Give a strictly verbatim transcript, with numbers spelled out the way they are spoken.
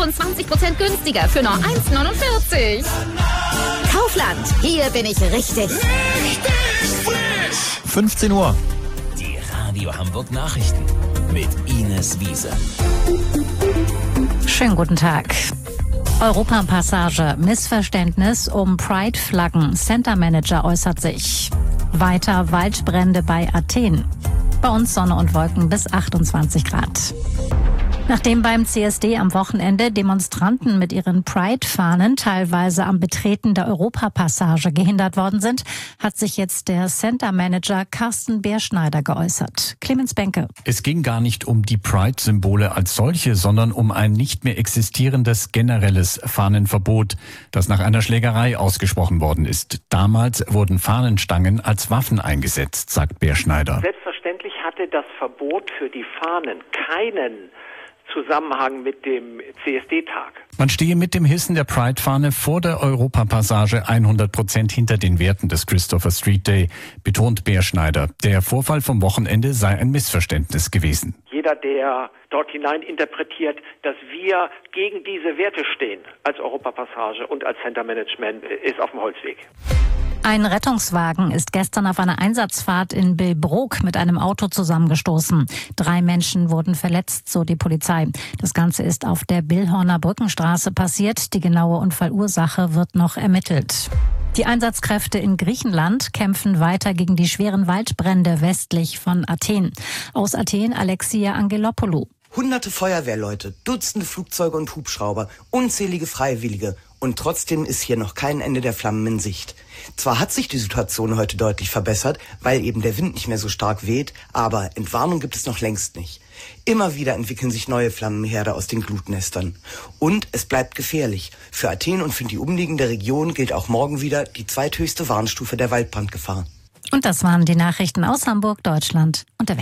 fünfundzwanzig Prozent günstiger für nur eins Komma neunundvierzig. Kaufland, hier bin ich richtig. Richtig frisch. fünfzehn Uhr. Die Radio Hamburg Nachrichten mit Ines Wiese. Schönen guten Tag. Europapassage, Missverständnis um Pride-Flaggen. Center Manager äußert sich. Weiter Waldbrände bei Athen. Bei uns Sonne und Wolken bis achtundzwanzig Grad. Nachdem beim C S D am Wochenende Demonstranten mit ihren Pride-Fahnen teilweise am Betreten der Europapassage gehindert worden sind, hat sich jetzt der Center-Manager Carsten Beerschneider geäußert. Clemens Benke. Es ging gar nicht um die Pride-Symbole als solche, sondern um ein nicht mehr existierendes generelles Fahnenverbot, das nach einer Schlägerei ausgesprochen worden ist. Damals wurden Fahnenstangen als Waffen eingesetzt, sagt Beerschneider. Selbstverständlich hatte das Verbot für die Fahnen keinen Zusammenhang mit dem C S D-Tag. Man stehe mit dem Hissen der Pride-Fahne vor der Europapassage hundert Prozent hinter den Werten des Christopher Street Day, betont Beerschneider. Der Vorfall vom Wochenende sei ein Missverständnis gewesen. Jeder, der dort hinein interpretiert, dass wir gegen diese Werte stehen als Europapassage und als Center Management, ist auf dem Holzweg. Ein Rettungswagen ist gestern auf einer Einsatzfahrt in Billbrook mit einem Auto zusammengestoßen. Drei Menschen wurden verletzt, so die Polizei. Das Ganze ist auf der Billhorner Brückenstraße passiert. Die genaue Unfallursache wird noch ermittelt. Die Einsatzkräfte in Griechenland kämpfen weiter gegen die schweren Waldbrände westlich von Athen. Aus Athen Alexia Angelopoulou. Hunderte Feuerwehrleute, Dutzende Flugzeuge und Hubschrauber, unzählige Freiwillige. Und trotzdem ist hier noch kein Ende der Flammen in Sicht. Zwar hat sich die Situation heute deutlich verbessert, weil eben der Wind nicht mehr so stark weht, aber Entwarnung gibt es noch längst nicht. Immer wieder entwickeln sich neue Flammenherde aus den Glutnestern. Und es bleibt gefährlich. Für Athen und für die umliegende Region gilt auch morgen wieder die zweithöchste Warnstufe der Waldbrandgefahr. Und das waren die Nachrichten aus Hamburg, Deutschland und der Welt.